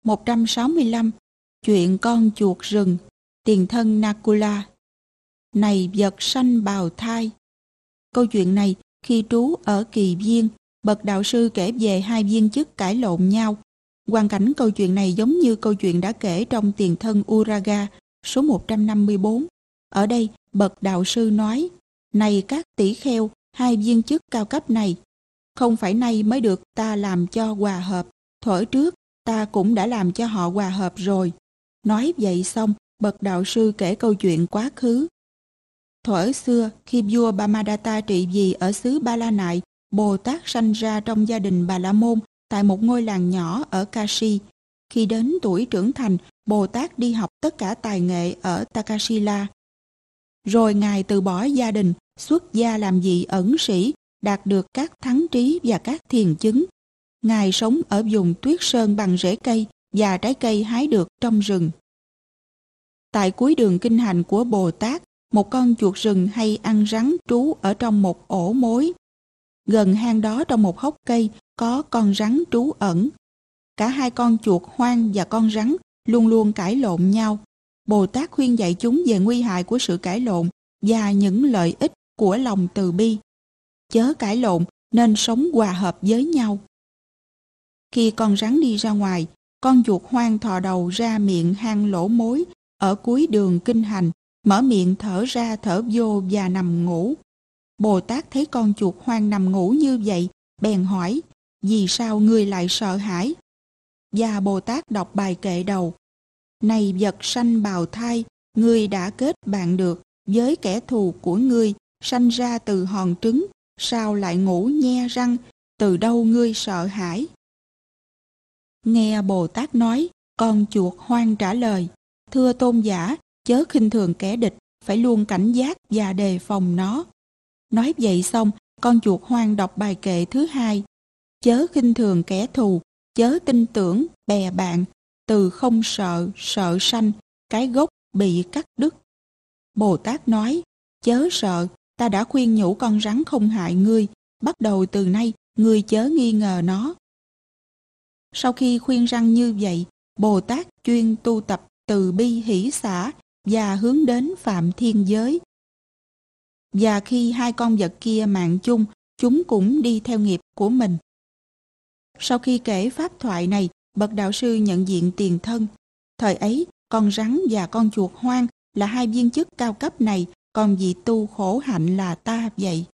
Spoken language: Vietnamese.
165. Chuyện con chuột rừng, tiền thân Nakula. Này vật sanh bào thai. Câu chuyện này khi trú ở Kỳ Viên, bậc đạo sư kể về hai viên chức cãi lộn nhau. Hoàn cảnh câu chuyện này giống như câu chuyện đã kể trong tiền thân Uraga số 154. Ở đây, bậc đạo sư nói: này các tỷ kheo, hai viên chức cao cấp này, không phải nay mới được ta làm cho hòa hợp, thuở trước ta cũng đã làm cho họ hòa hợp rồi. Nói vậy xong, bậc đạo sư kể câu chuyện quá khứ. Thuở xưa, khi vua Brahmadatta trị vì ở xứ Ba La Nại, Bồ Tát sanh ra trong gia đình Bà La Môn tại một ngôi làng nhỏ ở Kashi. Khi đến tuổi trưởng thành, Bồ Tát đi học tất cả tài nghệ ở Takasila. Rồi Ngài từ bỏ gia đình, xuất gia làm vị ẩn sĩ, đạt được các thắng trí và các thiền chứng. Ngài sống ở vùng tuyết sơn bằng rễ cây và trái cây hái được trong rừng. Tại cuối đường kinh hành của Bồ Tát, một con chuột rừng hay ăn rắn trú ở trong một ổ mối. Gần hang đó trong một hốc cây có con rắn trú ẩn. Cả hai con chuột hoang và con rắn luôn luôn cãi lộn nhau. Bồ Tát khuyên dạy chúng về nguy hại của sự cãi lộn và những lợi ích của lòng từ bi. Chớ cãi lộn nên sống hòa hợp với nhau. Khi con rắn đi ra ngoài, con chuột hoang thò đầu ra miệng hang lỗ mối ở cuối đường kinh hành, mở miệng thở ra thở vô và nằm ngủ. Bồ Tát thấy con chuột hoang nằm ngủ như vậy, bèn hỏi: vì sao ngươi lại sợ hãi? Và Bồ Tát đọc bài kệ đầu: này vật sanh bào thai, ngươi đã kết bạn được với kẻ thù của ngươi, sanh ra từ hòn trứng, sao lại ngủ nhe răng, từ đâu ngươi sợ hãi? Nghe Bồ Tát nói, con chuột hoang trả lời: thưa tôn giả, chớ khinh thường kẻ địch, phải luôn cảnh giác và đề phòng nó. Nói vậy xong, con chuột hoang đọc bài kệ thứ hai: chớ khinh thường kẻ thù, chớ tin tưởng bè bạn, từ không sợ, sợ sanh, cái gốc bị cắt đứt. Bồ Tát nói: chớ sợ, ta đã khuyên nhủ con rắn không hại ngươi, bắt đầu từ nay ngươi chớ nghi ngờ nó. Sau khi khuyên răng như vậy, Bồ Tát chuyên tu tập từ bi hỷ xả và hướng đến phạm thiên giới. Và khi hai con vật kia mạng chung, chúng cũng đi theo nghiệp của mình. Sau khi kể pháp thoại này, bậc đạo sư nhận diện tiền thân. Thời ấy, con rắn và con chuột hoang là hai viên chức cao cấp này, còn vị tu khổ hạnh là ta vậy.